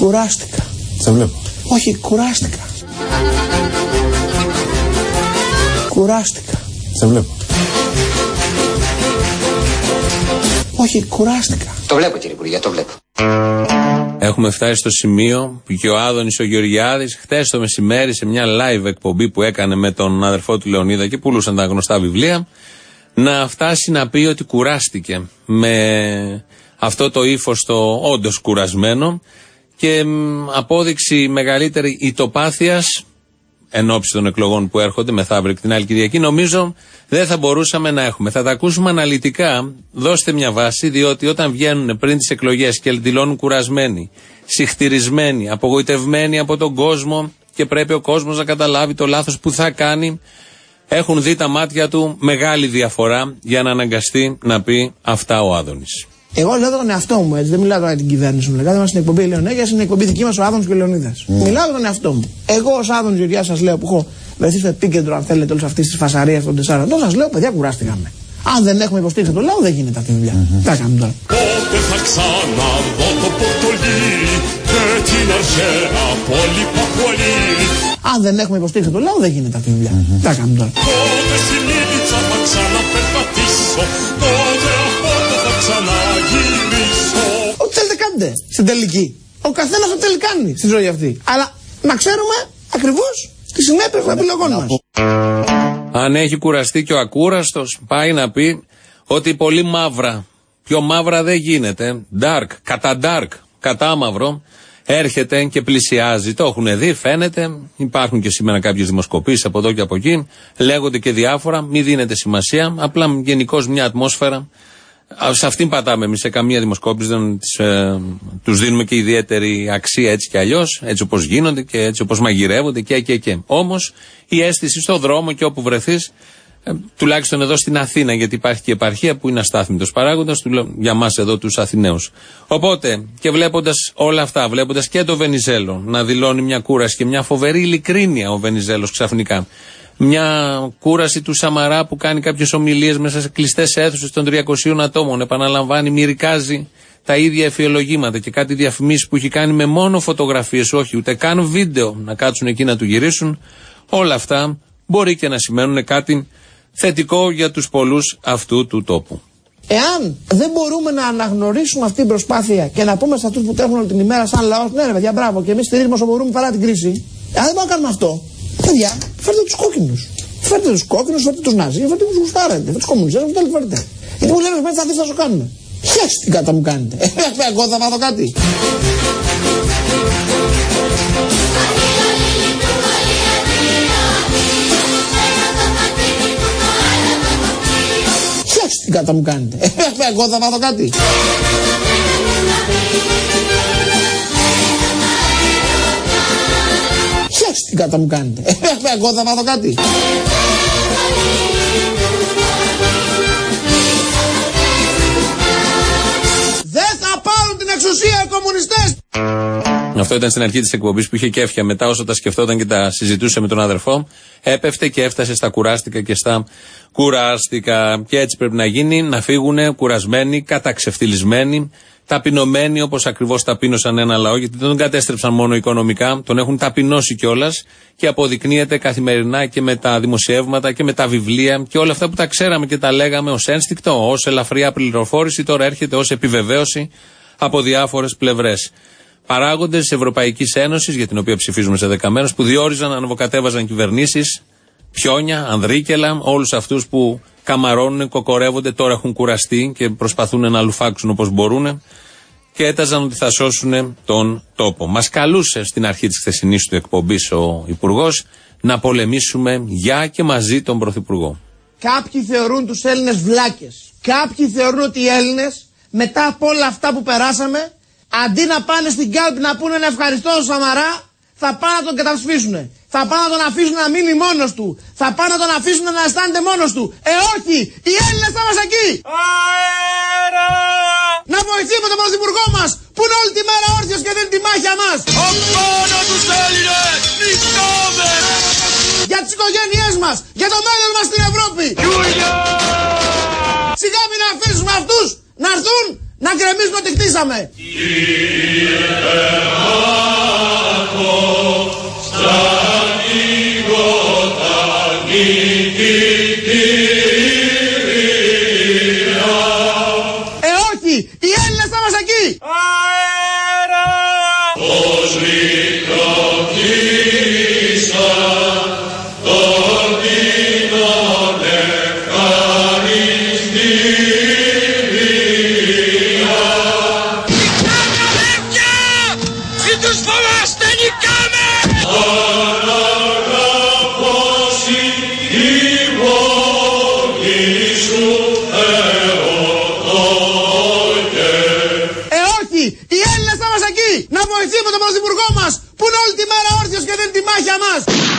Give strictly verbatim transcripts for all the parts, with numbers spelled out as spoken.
Κουράστηκα. Σε βλέπω. Όχι, κουράστηκα. Κουράστηκα. Σε βλέπω. Όχι, κουράστηκα. Το βλέπω, κύριε Υπουργέ, το βλέπω. Έχουμε φτάσει στο σημείο που και ο Άδωνης ο Γεωργιάδης χτες το μεσημέρι σε μια live εκπομπή που έκανε με τον αδερφό του Λεωνίδα και πουλούσαν τα γνωστά βιβλία, να φτάσει να πει ότι κουράστηκε με αυτό το ύφος το όντως κουρασμένο και απόδειξη μεγαλύτερη ητοπάθειας εν ώψη των εκλογών που έρχονται μεθαύριο και την άλλη Κυριακή, νομίζω δεν θα μπορούσαμε να έχουμε. Θα τα ακούσουμε αναλυτικά. Δώστε μια βάση, διότι όταν βγαίνουν πριν τις εκλογές και δηλώνουν κουρασμένοι, συχτηρισμένοι, απογοητευμένοι από τον κόσμο και πρέπει ο κόσμος να καταλάβει το λάθος που θα κάνει, έχουν δει τα μάτια του μεγάλη διαφορά για να αναγκαστεί να πει αυτά ο Άδωνης. Εγώ λέω τον εαυτό μου, έτσι. Δεν μιλάω τώρα για την κυβέρνηση μου. Λέγαμε στην εκπομπή Λεωνέγια, είναι η εκπομπή δική μας ο Άδωνης και ο Λεωνίδας. Mm. Μιλάω για τον εαυτό μου. Εγώ ως Άδωνης Γεωργιάδης σας λέω που έχω βρεθεί στο επίκεντρο, αν θέλετε, όλη αυτή τη φασαρία των τεσσάρων ετών, σας λέω, παιδιά, κουράστηκαμε. Αν δεν έχουμε υποστήριξη από τον λαό, δεν γίνεται αυτή η δουλειά. Mm-hmm. Τι θα κάνουμε τώρα. Πότε θα ξαναδώ το Πορτολί και την αρχαία Πολυπαπολή. Αν δεν έχουμε υποστήριξη από τον λαό, δεν γίνεται αυτή η δουλειά. Mm-hmm. Τι θα κάνουμε τώρα. Πότε στη Λίβιτσα θα ξαναπερπατήσω, πότε από το θα ξαναγυρίσω. Ό,τι θέλετε κάντε στην τελική. Ο καθένας ό,τι θέλει κάνει στη ζωή αυτή. Αλλά να ξέρουμε ακριβώς τις συνέπειες των επιλογών μας. Αν έχει κουραστεί και ο ακούραστος, πάει να πει ότι πολύ μαύρα, πιο μαύρα δεν γίνεται, dark, κατά dark, κατά μαύρο, έρχεται και πλησιάζει. Το έχουν δει, φαίνεται, υπάρχουν και σήμερα κάποιες δημοσκοπήσεις από εδώ και από εκεί, λέγονται και διάφορα, μην δίνετε σημασία, απλά γενικώς μια ατμόσφαιρα. Σε αυτήν πατάμε εμείς, σε καμία δημοσκόπηση δεν τις, ε, τους δίνουμε και ιδιαίτερη αξία έτσι και αλλιώς, έτσι όπως γίνονται και έτσι όπως μαγειρεύονται και και και. Όμως η αίσθηση στο δρόμο και όπου βρεθείς, ε, τουλάχιστον εδώ στην Αθήνα, γιατί υπάρχει και επαρχία που είναι αστάθμητος παράγοντας για μας εδώ τους Αθηναίους. Οπότε και βλέποντας όλα αυτά, βλέποντας και το Βενιζέλο να δηλώνει μια κούραση και μια φοβερή ειλικρίνεια ο Βενιζέλος ξαφνικά. Μια κούραση του Σαμαρά που κάνει κάποιες ομιλίες μέσα σε κλειστές αίθουσες των τριακοσίων ατόμων. Επαναλαμβάνει, μυρικάζει τα ίδια εφιολογήματα και κάτι διαφημίσεις που έχει κάνει με μόνο φωτογραφίες, όχι ούτε καν βίντεο, να κάτσουν εκεί να του γυρίσουν. Όλα αυτά μπορεί και να σημαίνουν κάτι θετικό για τους πολλούς αυτού του τόπου. Εάν δεν μπορούμε να αναγνωρίσουμε αυτή την προσπάθεια και να πούμε σε αυτούς που τρέχουν όλη την ημέρα σαν λαός, ναι ρε παιδιά, μπράβο, και εμείς στηρίζουμε όσο μπορούμε παρά την κρίση. Εάν δεν μπορούμε να κάνουμε αυτό, παιδιά, φέρτε τους κόκκινους. Φέρτε τους κόκκινους, φέρτε τους Ναζί, φέρτε τους γουστάρετε, φέρτε τους κομμουνιστές, φέρτε τους φέρτε. Γιατί μου λένε μέσα τι θα σου κάνουμε. Χιάσου την κάτα μου κάνετε. Εγώ θα μάθω κάτι. Χιάσου την κάτα μου κάνετε. Εγώ θα μάθω κάτι. Τι κάτα μου κάνετε. Εγώ θα μάθω κάτι. Δεν θα πάρουν την εξουσία οι κομμουνιστές. Αυτό ήταν στην αρχή της εκπομπής που είχε κέφια. Μετά όσο τα σκεφτόταν και τα συζητούσε με τον αδερφό, έπεφτε και έφτασε στα κουράστικα και στα κουράστικα. Και έτσι πρέπει να γίνει, να φύγουν κουρασμένοι, καταξευτιλισμένοι, ταπεινωμένοι όπως ακριβώς ταπείνωσαν ένα λαό, γιατί δεν τον κατέστρεψαν μόνο οικονομικά, τον έχουν ταπεινώσει κιόλας και αποδεικνύεται καθημερινά και με τα δημοσιεύματα και με τα βιβλία και όλα αυτά που τα ξέραμε και τα λέγαμε ως ένστικτο, ως ελαφριά πληροφόρηση, τώρα έρχεται ως επιβεβαίωση από διάφορες πλευρές. Παράγοντες της Ευρωπαϊκής Ένωσης, για την οποία ψηφίζουμε σε δέκα μέρες, που διόριζαν, ανεβοκατέβαζαν κυβερνήσεις, Πιόνια, Ανδρίκελα, όλους αυτούς που καμαρώνουν, κοκορεύονται, τώρα έχουν κουραστεί και προσπαθούν να λουφάξουν όπως μπορούν και έταζαν ότι θα σώσουν τον τόπο. Μας καλούσε στην αρχή της χθεσινής του εκπομπής ο Υπουργός να πολεμήσουμε για και μαζί τον Πρωθυπουργό. Κάποιοι θεωρούν τους Έλληνες βλάκες. Κάποιοι θεωρούν ότι οι Έλληνες μετά από όλα αυτά που περάσαμε, αντί να πάνε στην κάλπη να πούνε ένα ευχαριστώ στον Σαμαρά, θα πάνε να τον κατασφίσουνε. Θα πάνε να τον αφήσουν να μείνει μόνος του. Θα πάνε να τον αφήσουν να αισθάνεται μόνος του. Ε, όχι! Οι Έλληνες θα είμαστε εκεί! Αέρα! Να βοηθήσουμε τον Πρωθυπουργό μας, που είναι όλη τη μέρα όρθιος και δίνει τη μάχια μας! Απάνω τους Έλληνες! Νικάμε! Για τις οικογένειές μας! Για το μέλλον μας στην Ευρώπη! Γιούλια! Σιγά μην αφήσουμε αυτούς να έρθουν να γκρεμίσουν ότι χτίσαμε! όχι, οι Έλληνες θα μας εκεί. Αέρα! Ως λιτροκύσα, τον τίνον ευχαριστήρια. Νικάμε παιδιά! Μην τους φοβάστε, νικάμε! Αναγαπώσει η πόλη σου Θεοτόκε. Ε όχι, οι Έλληνες θα μας εκεί. Να βοηθήσουμε τον πρωθυπουργό μας που είναι όλη τη μέρα όρθιος και δεν τη μάχια μας.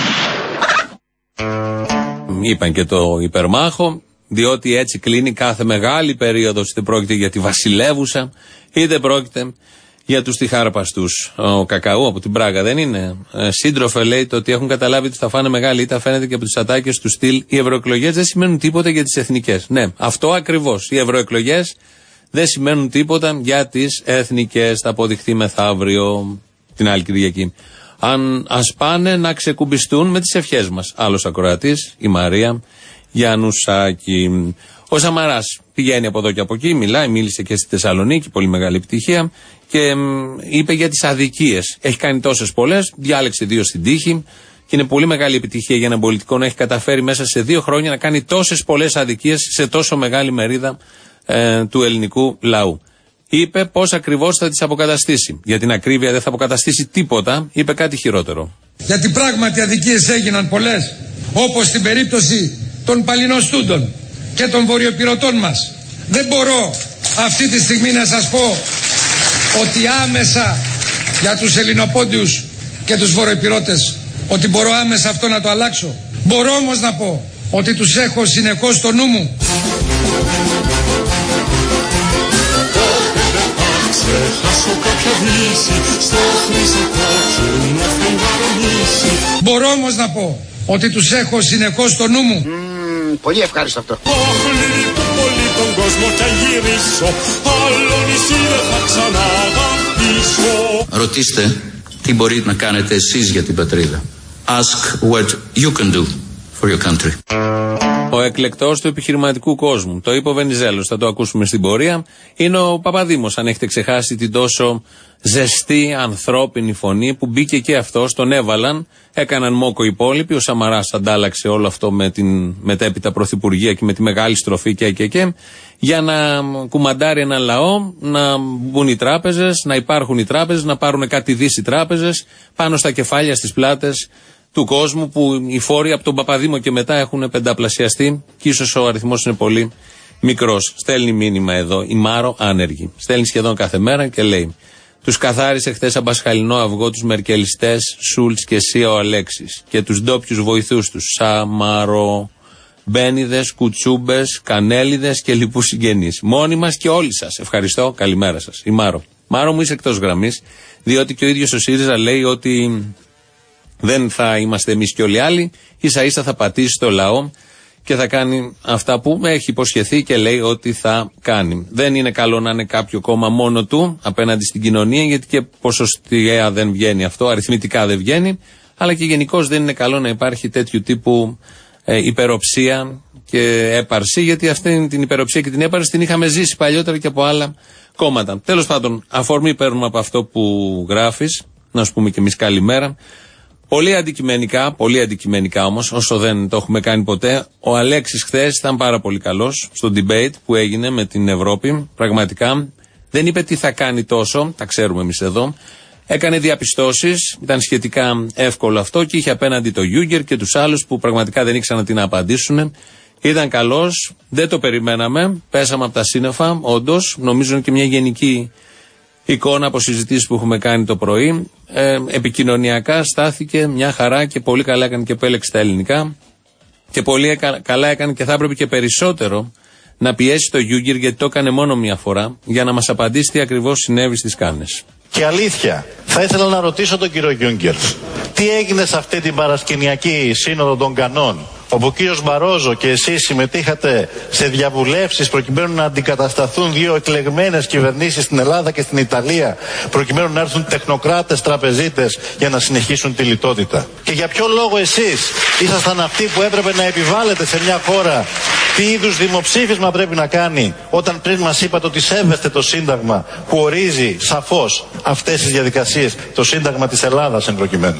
Είπαν και το υπερμάχο, διότι έτσι κλείνει κάθε μεγάλη περίοδος, είτε πρόκειται για τη βασιλεύουσα, είτε πρόκειται για τους τυχάρπαστους. Ο Κακαού από την Πράγα δεν είναι. Ε, σύντροφε, λέει, το ότι έχουν καταλάβει ότι θα φάνε μεγάλη ήττα φαίνεται και από τις ατάκες του στυλ. Οι ευρωεκλογές δεν σημαίνουν τίποτα για τις εθνικές. Ναι, αυτό ακριβώς. Οι ευρωεκλογές δεν σημαίνουν τίποτα για τις εθνικές. Θα αποδειχθεί μεθαύριο, την άλλη Κυριακή. Αν ας πάνε να ξεκουμπιστούν με τις ευχές μας. Άλλος ακροατής, η Μαρία Γιαννουσάκη. Ο Σαμαράς πηγαίνει από εδώ και από εκεί, μιλάει, μίλησε και στη Θεσσαλονίκη, πολύ μεγάλη επιτυχία, και μ, είπε για τις αδικίες. Έχει κάνει τόσες πολλές, διάλεξε δύο στην τύχη, και είναι πολύ μεγάλη επιτυχία για έναν πολιτικό να έχει καταφέρει μέσα σε δύο χρόνια να κάνει τόσες πολλές αδικίες σε τόσο μεγάλη μερίδα ε, του ελληνικού λαού. Είπε πώς ακριβώς θα τις αποκαταστήσει. Για την ακρίβεια δεν θα αποκαταστήσει τίποτα, είπε κάτι χειρότερο. Γιατί πράγματι αδικίες έγιναν πολλές, όπως στην περίπτωση των παλινοστούντων και των βορειοπυρωτών μας. Δεν μπορώ αυτή τη στιγμή να σας πω ότι άμεσα για τους Ελληνοπόντιους και τους βορειοπυρώτες ότι μπορώ άμεσα αυτό να το αλλάξω. Μπορώ όμως να πω ότι τους έχω συνεχώς στο νου μου. Μπορώ όμως να πω ότι τους έχω συνεχώς στο νου μου. Mm, πολύ ευχάριστο αυτό. Πολύ του πολύ τον κόσμο κι αν γυρίσω, άλλο νησί δεν θα ξαναγαπήσω. Ρωτήστε τι μπορείτε να κάνετε εσείς για την πατρίδα. Ask what you can do for your country. Ο εκλεκτός του επιχειρηματικού κόσμου. Το είπε ο Βενιζέλος, θα το ακούσουμε στην πορεία. Είναι ο Παπαδήμος, αν έχετε ξεχάσει την τόσο ζεστή ανθρώπινη φωνή που μπήκε και αυτός, τον έβαλαν, έκαναν μόκο οι υπόλοιποι. Ο Σαμαράς αντάλλαξε όλο αυτό με την μετέπειτα πρωθυπουργία και με τη μεγάλη στροφή και, και, και για να κουμαντάρει έναν λαό, να μπουν οι τράπεζες, να υπάρχουν οι τράπεζες, να πάρουν κάτι δις οι τράπεζες πάνω στα κεφάλια, στις πλάτες του κόσμου, που οι φόροι από τον Παπαδήμο και μετά έχουν πενταπλασιαστεί και ίσως ο αριθμός είναι πολύ μικρός. Στέλνει μήνυμα εδώ η Μάρο, άνεργη. Στέλνει σχεδόν κάθε μέρα και λέει: τους καθάρισε χθες αμπασχαλινό αυγό τους μερκελιστές Σούλτς και Σία ο Αλέξης και τους ντόπιους βοηθούς τους Σαμαρο, Μπένιδες, Κουτσούμπες, Κανέλιδες και λοιπούς συγγενείς. Μόνοι μας και όλοι σας. Ευχαριστώ, καλημέρα σας. Η Μάρο. Μάρο μου, είσαι εκτός γραμμής, διότι και ο ίδιος ο ΣΥΡΙΖΑ λέει ότι δεν θα είμαστε εμείς και όλοι άλλοι, ίσα ίσα θα πατήσει το λαό και θα κάνει αυτά που έχει υποσχεθεί και λέει ότι θα κάνει. Δεν είναι καλό να είναι κάποιο κόμμα μόνο του απέναντι στην κοινωνία, γιατί και ποσοστιαία δεν βγαίνει αυτό, αριθμητικά δεν βγαίνει, αλλά και γενικώς δεν είναι καλό να υπάρχει τέτοιου τύπου ε, υπεροψία και έπαρση, γιατί αυτή την υπεροψία και την έπαρση την είχαμε ζήσει παλιότερα και από άλλα κόμματα. Τέλος πάντων, αφορμή παίρνουμε από αυτό που γράφεις, να σου πούμε κι εμείς καλημέρα. Πολύ αντικειμενικά, πολύ αντικειμενικά όμως, όσο δεν το έχουμε κάνει ποτέ, ο Αλέξης χθες ήταν πάρα πολύ καλός στο debate που έγινε με την Ευρώπη. Πραγματικά δεν είπε τι θα κάνει τόσο, τα ξέρουμε εμείς εδώ. Έκανε διαπιστώσεις, ήταν σχετικά εύκολο αυτό και είχε απέναντι το Γιούγκερ και τους άλλους που πραγματικά δεν ήξεραν τι να απαντήσουν. Ήταν καλός, δεν το περιμέναμε, πέσαμε από τα σύννεφα, όντως, νομίζω είναι και μια γενική εικόνα από συζητήσεις που έχουμε κάνει το πρωί. Ε, επικοινωνιακά στάθηκε μια χαρά και πολύ καλά έκανε και επέλεξε τα ελληνικά. Και πολύ έκα, καλά έκανε και θα έπρεπε και περισσότερο να πιέσει το Γιούγκερ, γιατί το έκανε μόνο μια φορά, για να μας απαντήσει τι ακριβώς συνέβη στις Κάνες. Και αλήθεια, θα ήθελα να ρωτήσω τον κύριο Γιούγκερ, τι έγινε σε αυτή την παρασκηνιακή σύνοδο των Κανών, όπου ο κύριος Μπαρόζο και εσείς συμμετείχατε σε διαβουλεύσεις προκειμένου να αντικατασταθούν δύο εκλεγμένες κυβερνήσεις στην Ελλάδα και στην Ιταλία, προκειμένου να έρθουν τεχνοκράτες τραπεζίτες για να συνεχίσουν τη λιτότητα. Και για ποιο λόγο εσείς ήσασταν αυτοί που έπρεπε να επιβάλλετε σε μια χώρα Τι είδους δημοψήφισμα πρέπει να κάνει όταν πριν μας είπατε ότι σέβεστε το Σύνταγμα που ορίζει σαφώς αυτές τις διαδικασίες, το Σύνταγμα της Ελλάδας εν προκειμένου.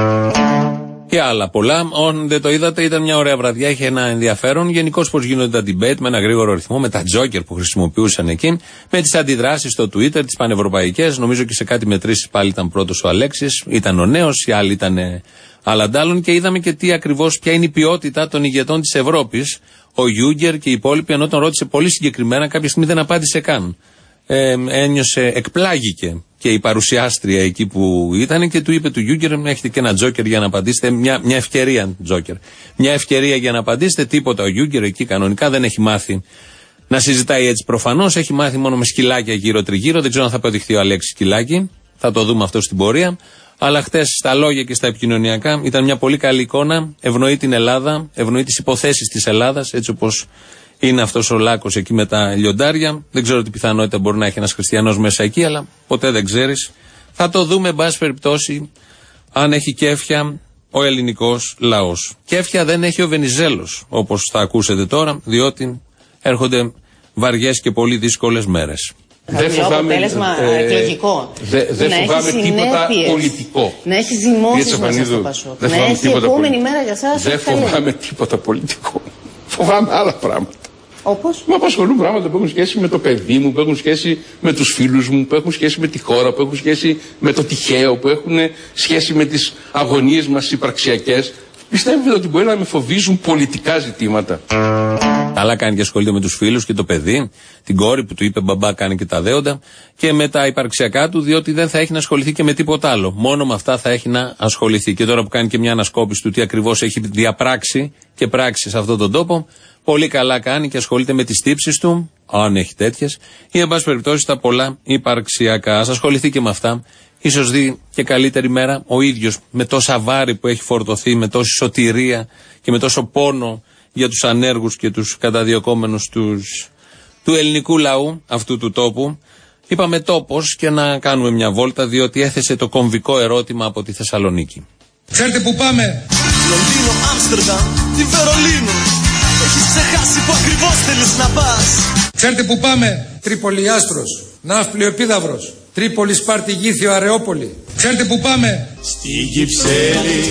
Και άλλα πολλά. Αν δεν το είδατε, ήταν μια ωραία βραδιά, είχε ένα ενδιαφέρον. Γενικώς πώς γίνονται τα debate με ένα γρήγορο ρυθμό, με τα τζόκερ που χρησιμοποιούσαν εκεί, με τις αντιδράσεις στο Twitter, τις πανευρωπαϊκές. Νομίζω και σε κάτι μετρήσεις πάλι ήταν πρώτος ο Αλέξης, ήταν ο νέος, οι άλλοι ήταν αλλαντάλλων και είδαμε και τι ακριβώς, ποια είναι η ποιότητα των ηγετών της Ευρώπης. Ο Γιούγκερ και οι υπόλοιποι, ενώ τον ρώτησε πολύ συγκεκριμένα, κάποια στιγμή δεν απάντησε καν. Ε, ένιωσε, εκπλάγηκε και η παρουσιάστρια εκεί που ήταν και του είπε του Γιούγκερ: έχετε και ένα τζόκερ για να απαντήσετε. Μια, μια ευκαιρία, τζόκερ. Μια ευκαιρία για να απαντήσετε. Τίποτα. Ο Γιούγκερ εκεί κανονικά δεν έχει μάθει να συζητάει έτσι προφανώς. Έχει μάθει μόνο με σκυλάκια γύρω-τριγύρω. Δεν ξέρω αν θα αποδειχθεί ο Αλέξης σκυλάκι. Θα το δούμε αυτό στην πορεία. Αλλά χτες στα λόγια και στα επικοινωνιακά ήταν μια πολύ καλή εικόνα. Ευνοεί την Ελλάδα, ευνοεί τις υποθέσεις της Ελλάδας, έτσι όπως είναι αυτός ο λάκκος εκεί με τα λιοντάρια. Δεν ξέρω τι πιθανότητα μπορεί να έχει ένας χριστιανός μέσα εκεί, αλλά ποτέ δεν ξέρεις. Θα το δούμε, εν πάση περιπτώσει, αν έχει κέφια ο ελληνικός λαός. Κέφια δεν έχει ο Βενιζέλος, όπως θα ακούσετε τώρα, διότι έρχονται βαριές και πολύ δύσκολες μέρες. Δεν φοβάμαι ε, εκλογικό. Δεν δε φοβάμαι τίποτα πολιτικό. Να έχει ζυμώσεις μέσα στο Πασόκ. Να έχει επόμενη μέρα για εσάς. Δεν φοβάμαι τίποτα πολιτικό. Φοβάμαι άλλα πράγματα. Όπως? Με απασχολούν πράγματα που έχουν σχέση με το παιδί μου, που έχουν σχέση με τους φίλους μου, που έχουν σχέση με τη χώρα, που έχουν σχέση με το τυχαίο, που έχουν σχέση με τις αγωνίες μας υπαρξιακές. Πιστεύετε ότι μπορεί να με φοβίζουν πολιτικά ζητήματα? Αλλά κάνει και ασχολείται με τους φίλους και το παιδί, την κόρη που του είπε μπαμπά κάνει και τα δέοντα, και με τα υπαρξιακά του, διότι δεν θα έχει να ασχοληθεί και με τίποτα άλλο. Μόνο με αυτά θα έχει να ασχοληθεί. Και τώρα που κάνει και μια ανασκόπηση του τι ακριβώς έχει διαπράξει και πράξει σε αυτόν τον τόπο, πολύ καλά κάνει και ασχολείται με τις τύψεις του, αν έχει τέτοιες, ή εν πάση περιπτώσει τα πολλά υπαρξιακά. Ας ασχοληθεί και με αυτά. Ίσως δει και καλύτερη μέρα ο ίδιος, με τόσα βάρη που έχει φορτωθεί, με τόση σωτηρία και με τόσο πόνο για τους ανέργους και τους καταδιωκόμενους τους, του ελληνικού λαού αυτού του τόπου. Είπαμε τόπος και να κάνουμε μια βόλτα, διότι έθεσε το κομβικό ερώτημα από τη Θεσσαλονίκη. Ξέρετε που πάμε? Λονδίνο, Άμστερνταμ, τη Βερολίνο. Έχεις ξεχάσει που ακριβώς θέλεις να πας. Ξέρετε που πάμε? Τρίπολη Άστρος, Ναύπλιο Επίδαυρος, Τρίπολη Σπάρτη Γήθιο Αρεόπολη. Ξέρετε που πάμε? Στη Κυψέλη,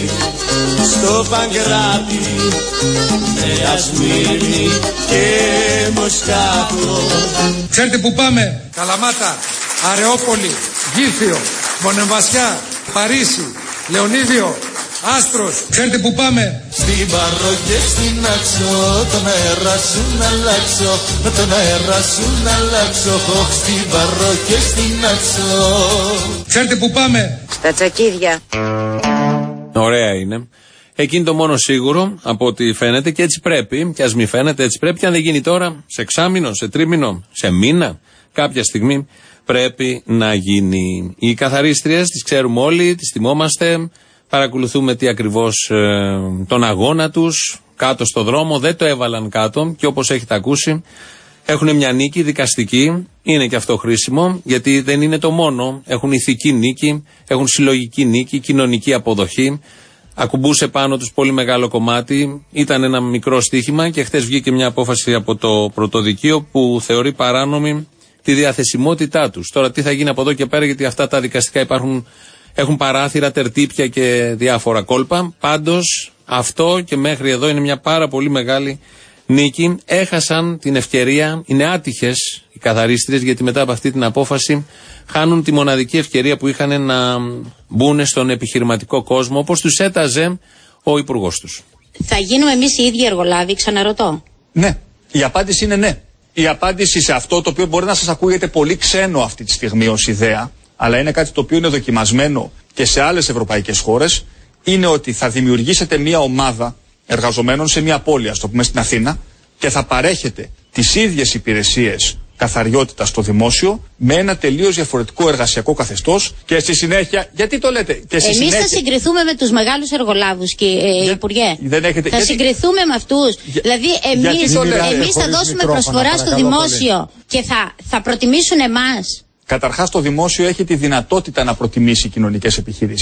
στο Παγκράτη, Νέα Σμύρνη και Μοσκάτο. Ξέρετε που πάμε? Καλαμάτα, Αρεόπολη, Γήθιο, Μονεμβασιά, Παρίσι, Λεωνίδιο, Άστρος. Ξέρετε που πάμε? Στην Παρό και στην Άξο, τον αέρα σου να αλλάξω, με τον αέρα σου να αλλάξω. Στην Παρό και στην Άξο. Ξέρετε που πάμε? Στα Τσακίδια. Ωραία είναι. Εκείνη το μόνο σίγουρο από ό,τι φαίνεται, και έτσι πρέπει, και ας μη φαίνεται, έτσι πρέπει, και αν δεν γίνει τώρα, σε εξάμηνο, σε τρίμηνο, σε μήνα, κάποια στιγμή πρέπει να γίνει. Οι καθαρίστριες τις ξέρουμε όλοι, τις θυμόμαστε. Παρακολουθούμε τι ακριβώς ε, τον αγώνα τους κάτω στο δρόμο. Δεν το έβαλαν κάτω και όπως έχετε ακούσει έχουν μια νίκη δικαστική. Είναι και αυτό χρήσιμο, γιατί δεν είναι το μόνο. Έχουν ηθική νίκη, έχουν συλλογική νίκη, κοινωνική αποδοχή. Ακουμπούσε πάνω τους πολύ μεγάλο κομμάτι. Ήταν ένα μικρό στοίχημα και χτες βγήκε μια απόφαση από το πρωτοδικείο που θεωρεί παράνομη τη διαθεσιμότητά τους. Τώρα τι θα γίνει από εδώ και πέρα, γιατί αυτά τα δικαστικά υπάρχουν... Έχουν παράθυρα, τερτύπια και διάφορα κόλπα. Πάντως αυτό και μέχρι εδώ είναι μια πάρα πολύ μεγάλη νίκη. Έχασαν την ευκαιρία, είναι άτυχες οι καθαρίστριες, γιατί μετά από αυτή την απόφαση χάνουν τη μοναδική ευκαιρία που είχαν να μπουν στον επιχειρηματικό κόσμο, όπως τους έταζε ο υπουργός τους. Θα γίνουμε εμείς οι ίδιοι εργολάβοι, ξαναρωτώ? Ναι, η απάντηση είναι ναι. Η απάντηση σε αυτό, το οποίο μπορεί να σας ακούγεται πολύ ξένο αυτή τη στιγμή ως ιδέα, αλλά είναι κάτι το οποίο είναι δοκιμασμένο και σε άλλες ευρωπαϊκές χώρες, είναι ότι θα δημιουργήσετε μια ομάδα εργαζομένων σε μια πόλη, ας το πούμε στην Αθήνα, και θα παρέχετε τις ίδιες υπηρεσίες καθαριότητας στο δημόσιο με ένα τελείως διαφορετικό εργασιακό καθεστώς και στη συνέχεια. Γιατί το λέτε? Και στη Εμείς συνέχεια... θα συγκριθούμε με τους μεγάλους εργολάβους, και, ε, Για... Υπουργέ. Δεν έχετε... Θα γιατί... συγκριθούμε με αυτούς. Για... Δηλαδή εμείς, εμείς θα δώσουμε προσφορά στο δημόσιο πολύ. Και θα, θα προτιμήσουν εμάς. Καταρχάς το δημόσιο έχει τη δυνατότητα να προτιμήσει κοινωνικές επιχειρήσεις.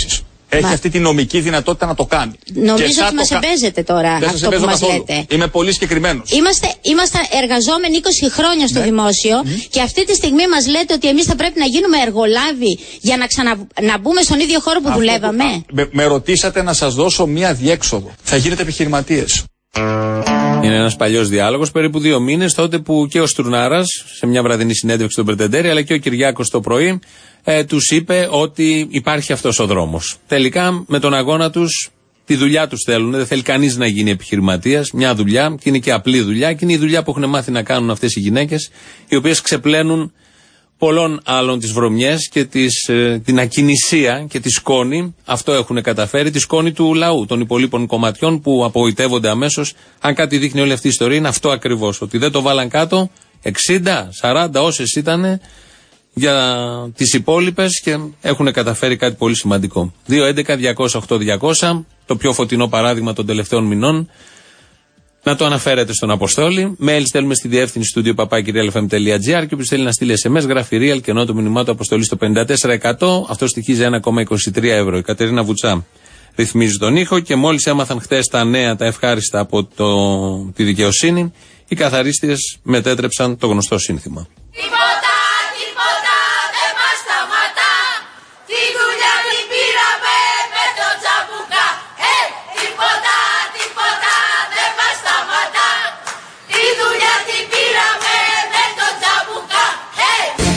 έχει Μα... αυτή τη νομική δυνατότητα να το κάνει. Νομίζω ότι μας εμπέζετε τώρα δεν αυτό που μας λέτε. Είμαι πολύ συγκεκριμένος. Είμαστε, είμαστε εργαζόμενοι είκοσι χρόνια στο ναι. δημόσιο mm. και αυτή τη στιγμή μας λέτε ότι εμείς θα πρέπει να γίνουμε εργολάβοι για να, ξανα, να μπούμε στον ίδιο χώρο που αυτό δουλεύαμε. Που, α, με, με ρωτήσατε να σας δώσω μία διέξοδο. Θα γίνετε επιχειρηματίες. Είναι ένας παλιός διάλογος, περίπου δύο μήνες, τότε που και ο Στουρνάρας σε μια βραδινή συνέντευξη στον Πρετεντέρη, αλλά και ο Κυριάκος το πρωί, ε, τους είπε ότι υπάρχει αυτός ο δρόμος. Τελικά με τον αγώνα τους, τη δουλειά τους θέλουν. Δεν θέλει κανείς να γίνει επιχειρηματίας. Μια δουλειά, και είναι και απλή δουλειά, και είναι η δουλειά που έχουν μάθει να κάνουν αυτές οι γυναίκες, οι οποίες ξεπλένουν πολλών άλλων τις βρωμιές και τις, ε, την ακινησία και τη σκόνη. Αυτό έχουν καταφέρει, τη σκόνη του λαού, των υπολείπων κομματιών που απογοητεύονται αμέσως. Αν κάτι δείχνει όλη αυτή η ιστορία, είναι αυτό ακριβώς. Ότι δεν το βάλαν κάτω εξήντα, σαράντα όσες ήταν για τις υπόλοιπες και έχουν καταφέρει κάτι πολύ σημαντικό. δύο έντεκα διακόσια οκτώ διακόσια, το πιο φωτεινό παράδειγμα των τελευταίων μηνών. Να το αναφέρετε στον Αποστόλη. Mail στέλνουμε στη διεύθυνση studio παπάκι real f m τελεία g r και όποιος θέλει να στείλει ες εμ ες γράφει real και ενώ το μηνυμά του Αποστολή στο πενήντα τέσσερα εκατό. Αυτό στοιχίζει ένα κόμμα είκοσι τρία ευρώ. Η Κατερίνα Βουτσά ρυθμίζει τον ήχο και μόλις έμαθαν χτες τα νέα, τα ευχάριστα από το, τη δικαιοσύνη, οι καθαρίστριες μετέτρεψαν το γνωστό σύνθημα. Τίποτα, τίποτα δεν μας σταματά. Τη δουλειά την πήραμε με το τσαμπουκά. Ε, τίποτα, τίποτα δεν μας σταματά. Τη δουλειά την πήραμε με το τσαμπουκά. Ε.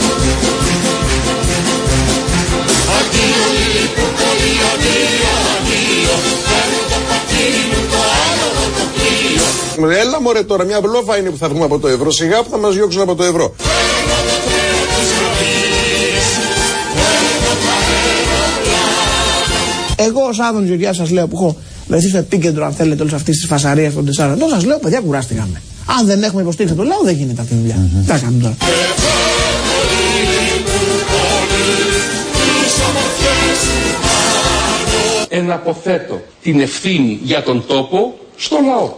Αντίο λίπου πολύ, αντίο, αντίο. Φέρνω το πατήρι μου το άλλο το πλοίο. Έλα μωρέ τώρα, μια βλόφα είναι που θα βγούμε από το ευρώ. Σιγά που θα μας διώξουν από το ευρώ. Εγώ ως Άδων Γεωργιάς σας λέω που έχω βρεθεί στο επίκεντρο, αν θέλετε, όλες αυτές τις φασαρίες των τεσσάρων ετών, σας λέω, παιδιά, κουράστηκαμε. Αν δεν έχουμε υποστήριξη από το λαό, δεν γίνεται αυτή η δουλειά. Mm-hmm. Τι θα κάνουμε τώρα. Εναποθέτω την ευθύνη για τον τόπο στο λαό.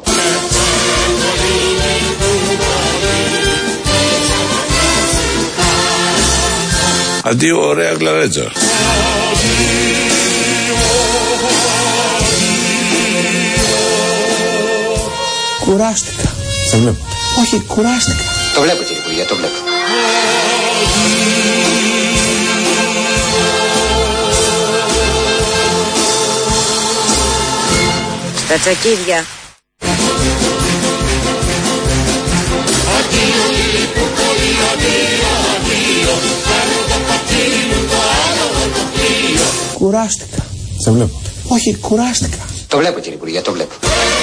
Αντίο ωραία γλαρέτζα. Κουράστηκα. Το βλέπω. Όχι, κουράστηκα. Το βλέπω κύριε Υπουργέ, το βλέπω. Στα τσακίδια. Κουράστηκα. Το βλέπω. Όχι, κουράστηκα. Το βλέπω κύριε Υπουργέ, το βλέπω.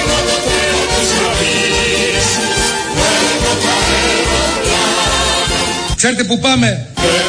Ξέρετε που πάμε?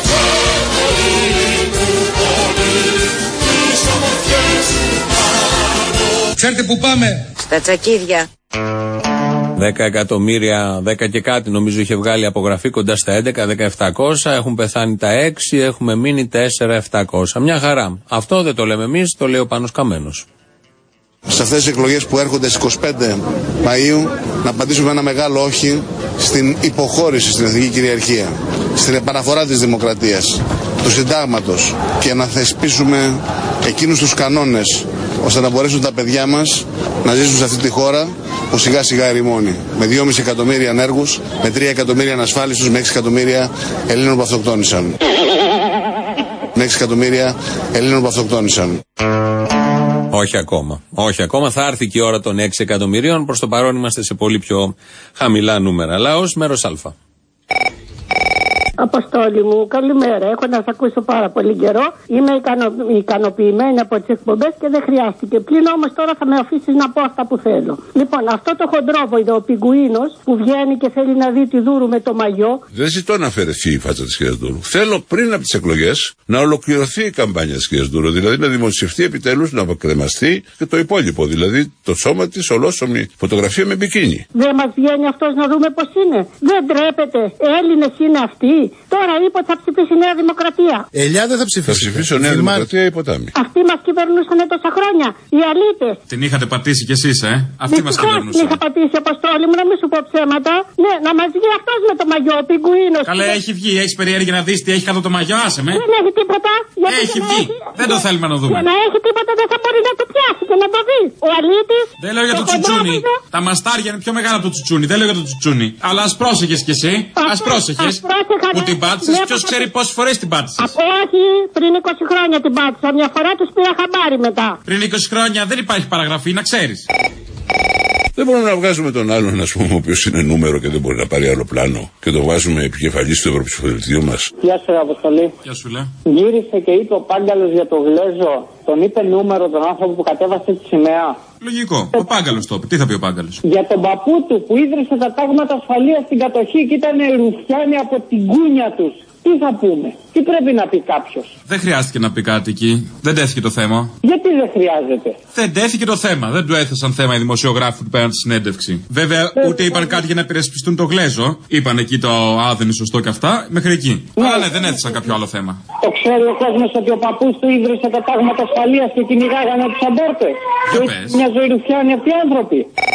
Ξέρετε που πάμε? Στα τσακίδια. δέκα εκατομμύρια, δέκα και κάτι νομίζω είχε βγάλει απογραφή, κοντά στα έντεκα, δέκα χιλιάδες επτακόσια, έχουν πεθάνει τα έξι, έχουμε μείνει τέσσερα χιλιάδες επτακόσια. Μια χαρά. Αυτό δεν το λέμε εμείς, το λέει ο Πάνος Καμένος. Σε αυτές τις εκλογές που έρχονται στις είκοσι πέντε Μαΐου να απαντήσουμε ένα μεγάλο όχι στην υποχώρηση στην εθνική κυριαρχία, στην επαναφορά της δημοκρατίας, του συντάγματος και να θεσπίσουμε εκείνους τους κανόνες ώστε να μπορέσουν τα παιδιά μας να ζήσουν σε αυτή τη χώρα που σιγά σιγά ερημώνει. Με δυόμισι εκατομμύρια ανέργους, με τρία εκατομμύρια ανασφάλιστους, με έξι εκατομμύρια Ελλήνων που αυτοκτόνησαν. Με έξι εκατομμύρια Ελλήνων που αυτοκτόνησαν. Όχι ακόμα. Όχι ακόμα. Θα έρθει και η ώρα των έξι εκατομμυρίων. Προς το παρόν είμαστε σε πολύ πιο χαμηλά νούμερα. Λαός, μέρος Α. Αποστόλη μου, καλημέρα. Έχω να σε ακούσω πάρα πολύ καιρό. Είμαι ικανο... ικανοποιημένη από τις εκπομπές και δεν χρειάστηκε. Πλην όμως τώρα θα με αφήσεις να πω αυτά που θέλω. Λοιπόν, αυτό το χοντρόβοηδο, ο πιγκουίνος που βγαίνει και θέλει να δει τη Δούρου με το μαγιό. Δεν ζητώ να αφαιρεθεί η φάτσα της κυρίας Δούρου. Θέλω πριν από τις εκλογές να ολοκληρωθεί η καμπάνια της κυρίας Δούρου. Δηλαδή να δημοσιευτεί επιτέλους, να αποκρεμαστεί και το υπόλοιπο. Δηλαδή το σώμα της ολόσωμη φωτογραφία με μπικίνι. Δεν μας βγαίνει αυτός να δούμε πώς είναι. Δεν τρέπεται. Έλληνες είναι αυτοί. Τώρα είπε ότι θα ψηφίσει η Νέα Δημοκρατία. Ελιά δεν θα ψηφίσει. Θα ψηφίσει η Νέα Δημοκρατία ή ποτάμι. Αυτοί μας κυβερνούσαν τόσα χρόνια. Οι αλήτες. Την είχατε πατήσει κι εσείς, ε. Αυτοί μας κυβερνούσαν. Την είχα πατήσει, Αποστόλη μου, να μην σου πω ψέματα. Ναι, να μας βγει αυτός με το μαγιό, ο πιγκουίνος. Καλά, έχει βγει. Έχει περιέργεια να δεις τι έχει κάτω το μαγιό, άσε με. Δεν έχει τίποτα. Έχει βγει. Δεν το θέλουμε να δούμε. Για να έχει τίποτα δεν θα μπορεί να το πιάσει και να το δει. Ο αλήτης. Δεν λέω για το τσουτσούνι. Τα μαστάρια είναι πιο μεγάλα από το τσουτσούνι. Δεν λέω για το τσουτσούνι. Αλλά ας πρόσεχες κι εσύ. Ας πρόσεχες. Που την πάτησες. Ποιος ξέρει πόσες φορές την πάτησες. Όχι, πριν είκοσι χρόνια την πάτησα. Μια φορά τους πήρα χαμπάρι μετά. Πριν είκοσι χρόνια δεν υπάρχει παραγραφή, να ξέρεις. Δεν μπορούμε να βγάζουμε τον άλλον, ας πούμε, ο οποίος είναι νούμερο και δεν μπορεί να πάρει άλλο πλάνο και το βάζουμε επικεφαλής του Ευρωψηφοδελτίου μας. Γεια σου, Αποστολή. Γεια σου, λέει. Γύρισε και είπε ο Πάγκαλος για το Γλέζο, τον είπε νούμερο τον άνθρωπο που κατέβασε τη σημαία. Λογικό. Ο Πάγκαλος το είπε. Τι θα πει ο Πάγκαλος. Για τον παππού του που ίδρυσε τα τάγματα ασφαλείας στην κατοχή και ήταν ρουφιάνοι από την κούνια τους. Τι θα πούμε, τι πρέπει να πει κάποιος. Δεν χρειάστηκε να πει κάτι εκεί. Δεν τέθηκε το θέμα. Γιατί δεν χρειάζεται. Δεν τέθηκε το θέμα. Δεν του έθεσαν θέμα οι δημοσιογράφοι που πέραν τη συνέντευξη. Βέβαια, δεν ούτε είπαν κάτι για να υπερασπιστούν το Γλέζο. Είπαν εκεί το α, δεν είναι σωστό και αυτά. Μέχρι εκεί. Ναι. Αλλά ναι, δεν έθεσαν κάποιο άλλο θέμα. Το ξέρει ο κόσμος ότι ο παππούς του ίδρυσε τα τάγματα ασφαλείας και κυνηγάγανε τους αμπόρτες. Για πες. Μια ζωή ρουφιάνοι αυτοί οι άνθρωποι.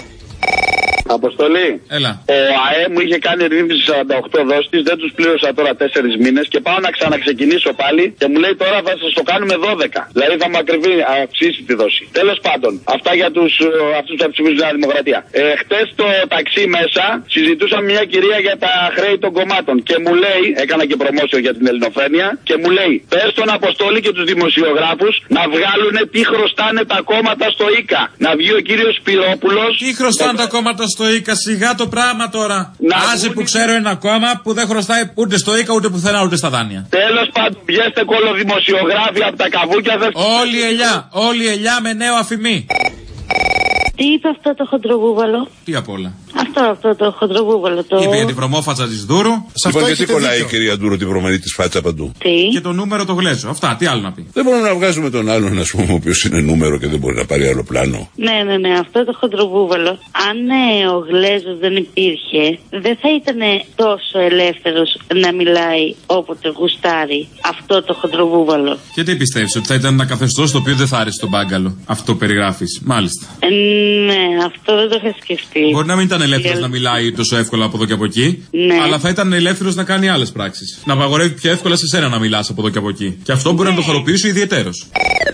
Αποστολή. Έλα. Ο ΑΕ μου είχε κάνει ρύθμιση σαράντα οκτώ δόσεις, δεν τους πλήρωσα τώρα τέσσερις μήνες και πάω να ξαναξεκινήσω πάλι και μου λέει τώρα θα σας το κάνουμε δώδεκα. Δηλαδή θα μου ακριβεί, αυξήσει τη δόση. Τέλος πάντων, αυτά για τους, αυτούς που θα ψηφίσουν την Δημοκρατία. Ε, χτες το ταξί μέσα συζητούσαμε μια κυρία για τα χρέη των κομμάτων και μου λέει, έκανα και προμόσιο για την ελληνοφρένεια και μου λέει, πες τον Αποστόλη και τους δημοσιογράφους να βγάλουν τι χρωστάνε τα κόμματα στο ΙΚΑ. Να βγει ο κύριος Σπυρόπουλος. Τι χρωστάνε τα κόμματα στο ΙΚΑ, σιγά το πράγμα τώρα. Άζε που ξέρω ένα κόμμα που δεν χρωστάει ούτε στο ΙΚΑ ούτε πουθενά ούτε στα δάνεια. Τέλος πάντων, βγαίνετε κολοδημοσιογράφοι από τα καβούκια. Δε... Όλη η ελιά, όλη η ελιά με νέο αφημί. Τι είπε αυτό το χοντροβούβαλο? Τι απ' όλα. Αυτό, αυτό το χοντροβούβαλο. Το... Είπε για τη βρωμόφατσα τη Δούρου. Λοιπόν, γιατί κολλάει η κυρία Δούρου την βρωμερή τη φάτσα παντού. Τι? Και το νούμερο το Γλέζο. Αυτά, τι άλλο να πει. Δεν μπορούμε να βγάζουμε τον άλλον, ας πούμε, ο οποίος είναι νούμερο και δεν μπορεί να πάρει άλλο πλάνο. Ναι, ναι, ναι, αυτό το χοντροβούβαλο. Αν ναι, ο Γλέζος δεν υπήρχε, δεν θα ήταν τόσο ελεύθερος να μιλάει όποτε γουστάρει αυτό το χοντροβούβαλο. Και τι πιστεύεις, ότι θα ήταν ένα καθεστώς το οποίο δεν θα άρεσε τον Πάγκαλο? Αυτό περιγράφεις, μάλιστα. Ε, ναι, αυτό δεν το είχα σκεφτεί. Μπορεί να μην ήταν ελεύθερος να μιλάει τόσο εύκολα από εδώ και από εκεί, ναι. Αλλά θα ήταν ελεύθερος να κάνει άλλες πράξεις. Να απαγορεύει πιο εύκολα σε σένα να μιλάς από εδώ και από εκεί. Και αυτό μπορεί ναι. να το χαροποιήσει ιδιαιτέρως.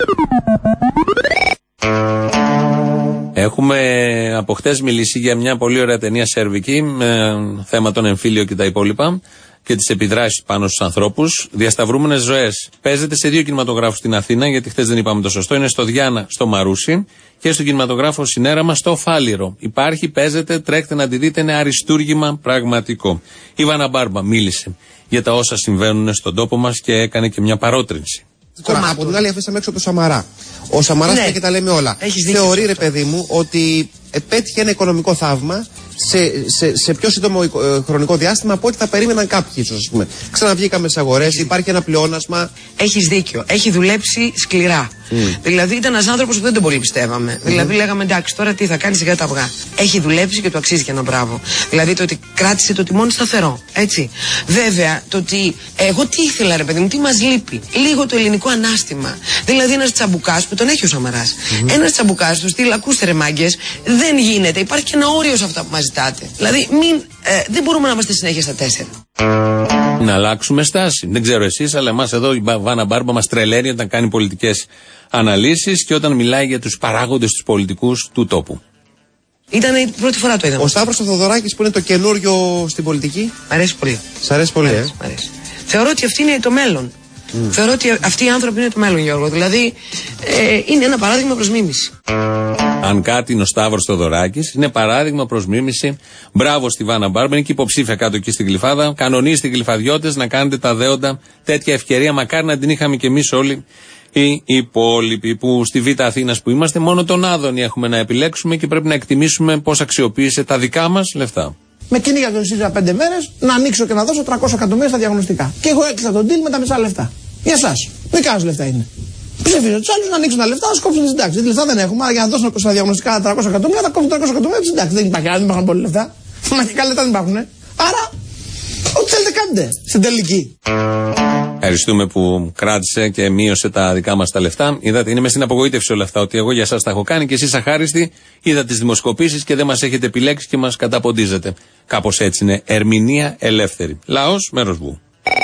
Έχουμε από χτες μιλήσει για μια πολύ ωραία ταινία σερβική με θέμα τον εμφύλιο και τα υπόλοιπα και τις επιδράσεις πάνω στους ανθρώπους. Διασταυρούμενες ζωές. Παίζεται σε δύο κινηματογράφους στην Αθήνα, γιατί χτες δεν είπαμε το σωστό. Είναι στο Διάνα, στο Μαρούσι και στον κινηματογράφο Συνέραμα στο Φάληρο. Υπάρχει, παίζεται, τρέχτε να τη δείτε, είναι αριστούργημα πραγματικό. Η Βάνα Μπάρμπα μίλησε για τα όσα συμβαίνουν στον τόπο μας και έκανε και μια παρότρινση. Τώρα, από την άλλη, αφήσαμε έξω το Σαμαρά. Ο Σαμαράς ναι. και τα λέμε όλα. Θεωρεί, ρε παιδί μου, ότι πέτυχε ένα οικονομικό θαύμα σε, σε, σε πιο σύντομο χρονικό διάστημα από ό,τι θα περίμεναν κάποιοι, ίσως, ας πούμε. Ξαναβγήκαμε στις αγορές, υπάρχει ένα πλεόνασμα. Έχεις δίκιο. Έχει δουλέψει σκληρά. Mm. Δηλαδή, ήταν ένας άνθρωπος που δεν τον πολύ πιστεύαμε. Mm. Δηλαδή, λέγαμε εντάξει, τώρα τι θα κάνει σιγά τα αυγά. Έχει δουλέψει και του αξίζει και ένα μπράβο. Δηλαδή, το ότι κράτησε το τιμόνι σταθερό. Έτσι. Βέβαια, το ότι. Εγώ τι ήθελα, ρε παιδί μου, τι μας λείπει. Λίγο το ελληνικό ανάστημα. Δηλαδή, ένας τσαμπουκάς που τον έχει ο Σαμαράς. Mm. Ένας τσαμπουκάς του στυλ, ακούστε ρε μάγκες, δεν γίνεται. Υπάρχει και ένα όριο σε αυτά που μας ζητάτε. Δηλαδή, μην, ε, δεν μπορούμε να είμαστε συνέχεια στα τέσσερα. Να αλλάξουμε στάση. Δεν ξέρω εσείς, αλλά εμάς εδώ η Βάνα Μπάρμπα μας τρελαίνει όταν κάνει πολιτικές αναλύσεις και όταν μιλάει για τους παράγοντες, τους πολιτικούς του τόπου. Ήταν η πρώτη φορά το είδαμε. Ο Σταύρος ο Θοδωράκης που είναι το καινούριο στην πολιτική. Μ' αρέσει πολύ. Σ' αρέσει πολύ, μ' αρέσει, ε? μ' αρέσει. Θεωρώ ότι αυτή είναι το μέλλον. Mm. Θεωρώ ότι αυτοί οι άνθρωποι είναι το μέλλον, Γιώργο. Δηλαδή, ε, είναι ένα παράδειγμα προς μίμηση. Αν κάτι είναι ο Σταύρος Θοδωράκης, είναι παράδειγμα προς μίμηση. Μπράβο στη Βάνα Μπάρμπα, είναι και υποψήφια κάτω εκεί στην Γλυφάδα. Κανονίζει οι Γλυφαδιώτες να κάνετε τα δέοντα. Τέτοια ευκαιρία, μακάρι να την είχαμε κι εμείς όλοι οι υπόλοιποι που στη Β' Αθήνας που είμαστε. Μόνο τον Άδωνη έχουμε να επιλέξουμε και πρέπει να εκτιμήσουμε πώς αξιοποίησε τα δικά μας λεφτά. Με κυνήγα τον ΣΥΡΙΖΑ πέντε μέρες να ανοίξω και να δώσω τριακόσια εκατομμύρια στα διαγνωστικά. Και εγώ έκλεισα τον deal με τα μισά λεφτά. Για εσάς. Δικά σας λεφτά είναι. Ψηφίζω τους άλλους να ανοίξουν τα λεφτά, να σκόψουν τις συντάξεις. Γιατί λεφτά δεν έχουμε, αλλά για να δώσουν στα διαγνωστικά τριακόσια εκατομμύρια, θα κόψουν τριακόσια εκατομμύρια τις συντάξεις. Δεν υπάρχει, δεν υπάρχουν πολλοί λεφτά. Μαγικά λεφτά δεν υπάρχουν. Άρα, ό,τι θέλετε πέντε στην τελική. Ευχαριστούμε που κράτησε και μείωσε τα δικά μας τα λεφτά. Είδατε, είναι μες στην απογοήτευση όλα αυτά. Ότι εγώ για εσάς τα έχω κάνει και εσείς αχάριστοι είδατε τις δημοσκοπήσεις και δεν μας έχετε επιλέξει και μας καταποντίζετε. Κάπως έτσι είναι. Ερμηνεία ελεύθερη. Λαός, μέρος βου.